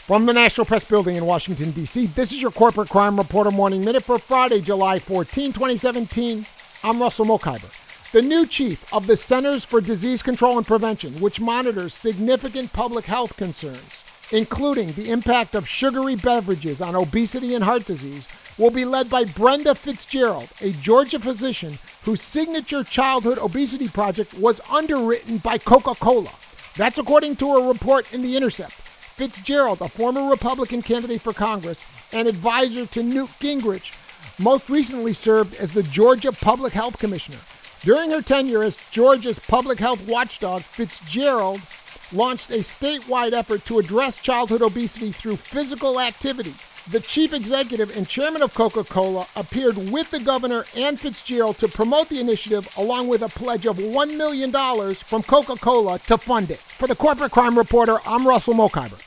From the National Press Building in Washington, D.C., this is your Corporate Crime Reporter Morning Minute for Friday, July 14, 2017. I'm Russell Mokhiber. The new chief of the Centers for Disease Control and Prevention, which monitors significant public health concerns, including the impact of sugary beverages on obesity and heart disease, will be led by Brenda Fitzgerald, a Georgia physician whose signature childhood obesity project was underwritten by Coca-Cola. That's according to a report in The Intercept. Fitzgerald, a former Republican candidate for Congress and advisor to Newt Gingrich, most recently served as the Georgia Public Health Commissioner. During her tenure as Georgia's public health watchdog, Fitzgerald launched a statewide effort to address childhood obesity through physical activity. The chief executive and chairman of Coca-Cola appeared with the governor and Fitzgerald to promote the initiative, along with a pledge of $1 million from Coca-Cola to fund it. For the Corporate Crime Reporter, I'm Russell Mokhiber.